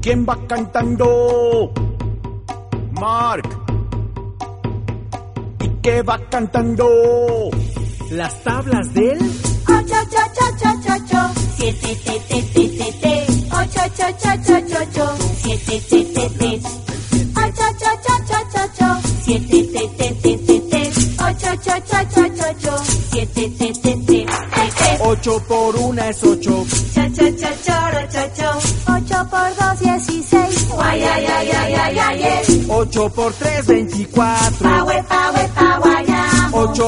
¿Quién va cantando? Mark. ¿Y qué va cantando? Las tablas del 8, 7, 8, 7, 7, 8 por 1 es 8. 8 por 2, 16. 8 por 3, 24. 8